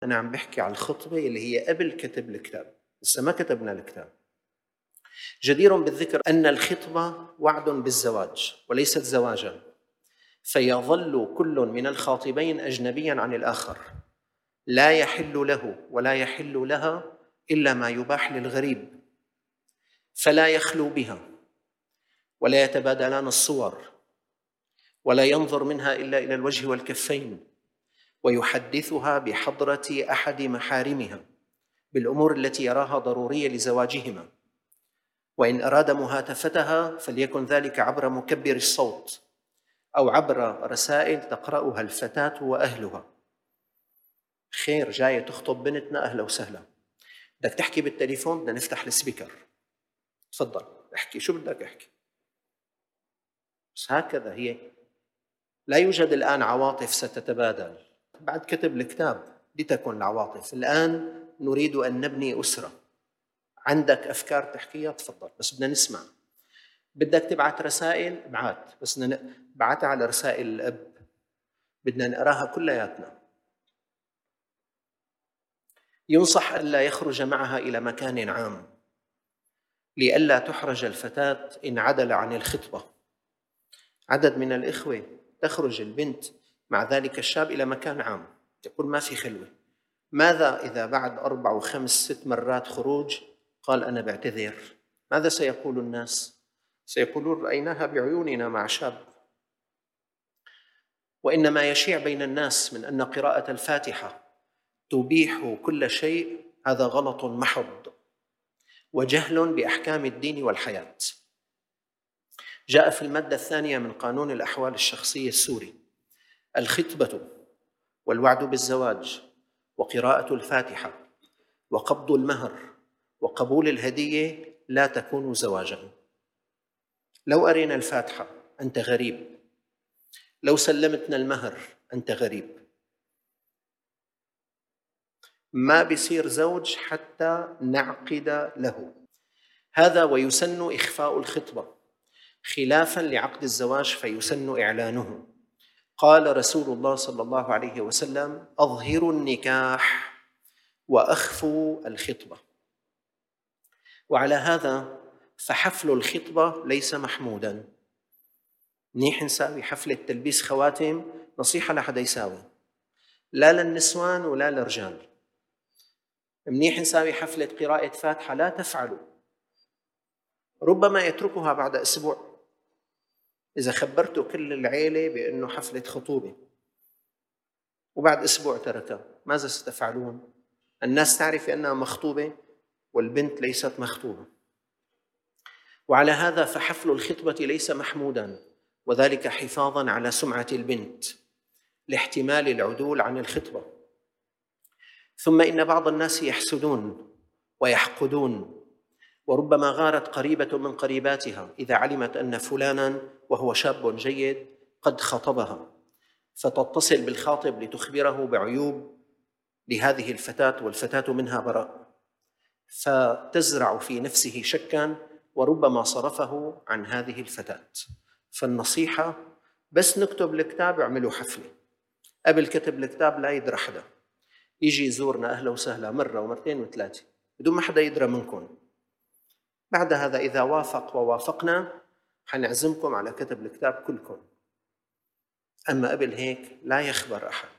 أنا عم بحكي على الخطبة اللي هي قبل كتب الكتاب، لسه ما كتبنا الكتاب. جدير بالذكر أن الخطبة وعد بالزواج وليست زواجا، فيظل كل من الخاطبين أجنبيا عن الآخر، لا يحل له ولا يحل لها إلا ما يباح للغريب، فلا يخلو بها ولا يتبادلان الصور ولا ينظر منها إلا إلى الوجه والكفين، ويحدثها بحضرة أحد محارمها بالأمور التي يراها ضرورية لزواجهما، وإن أراد مهاتفتها فليكن ذلك عبر مكبر الصوت أو عبر رسائل تقرأها الفتاة وأهلها. خير، جاية تخطب بنتنا، أهلا وسهلا، بدك تحكي بالتليفون، بدنا نفتح السبيكر، تفضل احكي شو بدك احكي. بس هكذا هي، لا يوجد الآن عواطف ستتبادل. بعد كتب الكتاب لتكن العواطف. الآن نريد أن نبني أسرة. عندك أفكار تحكيها، تفضل، بس بدنا نسمع. بدك تبعت رسائل، ابعت، بس بعتها على رسائل الأب، بدنا نقراها كلياتنا. ينصح ألا يخرج معها إلى مكان عام لئلا تحرج الفتاة إن عدل عن الخطبة. عدد من الإخوة تخرج البنت مع ذلك الشاب إلى مكان عام، يقول ما في خلوة. ماذا إذا بعد 4 و5 6 مرات خروج قال أنا بعتذر؟ ماذا سيقول الناس؟ سيقولون رأيناها بعيوننا مع شاب. وإنما يشيع بين الناس من أن قراءة الفاتحة تبيح كل شيء، هذا غلط محض وجهل بأحكام الدين والحياة. جاء في المادة 2 من قانون الأحوال الشخصية السوري: الخطبة والوعد بالزواج وقراءة الفاتحة وقبض المهر وقبول الهدية لا تكون زواجا. لو أرينا الفاتحة أنت غريب، لو سلمتنا المهر أنت غريب، ما بيصير زوج حتى نعقد له. هذا ويسن إخفاء الخطبة خلافاً لعقد الزواج فيسن إعلانه. قال رسول الله صلى الله عليه وسلم: أظهروا النكاح وأخفوا الخطبة. وعلى هذا فحفل الخطبة ليس محموداً. منيح نساوي حفلة تلبيس خواتم، نصيحة لحدا يساوي، لا للنسوان ولا للرجال. منيح نساوي حفلة قراءة فاتحة، لا تفعلوا، ربما يتركها بعد أسبوع إذا خبرتوا كل العيلة بأنه حفلة خطوبة، وبعد أسبوع تركها، ماذا ستفعلون؟ الناس تعرف أنها مخطوبة والبنت ليست مخطوبة. وعلى هذا فحفل الخطبة ليس محموداً، وذلك حفاظاً على سمعة البنت لاحتمال العدول عن الخطبة. ثم إن بعض الناس يحسدون ويحقدون، وربما غارت قريبة من قريباتها إذا علمت أن فلانا وهو شاب جيد قد خطبها، فتتصل بالخاطب لتخبره بعيوب لهذه الفتاة والفتاة منها براء، فتزرع في نفسه شكاً وربما صرفه عن هذه الفتاة. فالنصيحة بس نكتب الكتاب اعملوا حفلة. قبل كتب الكتاب لا يدرى حدا، يجي يزورنا أهلا وسهلا مرة ومرتين و3 بدون ما حدا يدرى منكم. بعد هذا إذا وافق ووافقنا حنعزمكم على كتب الكتاب كلكم، أما قبل هيك لا يخبر أحد.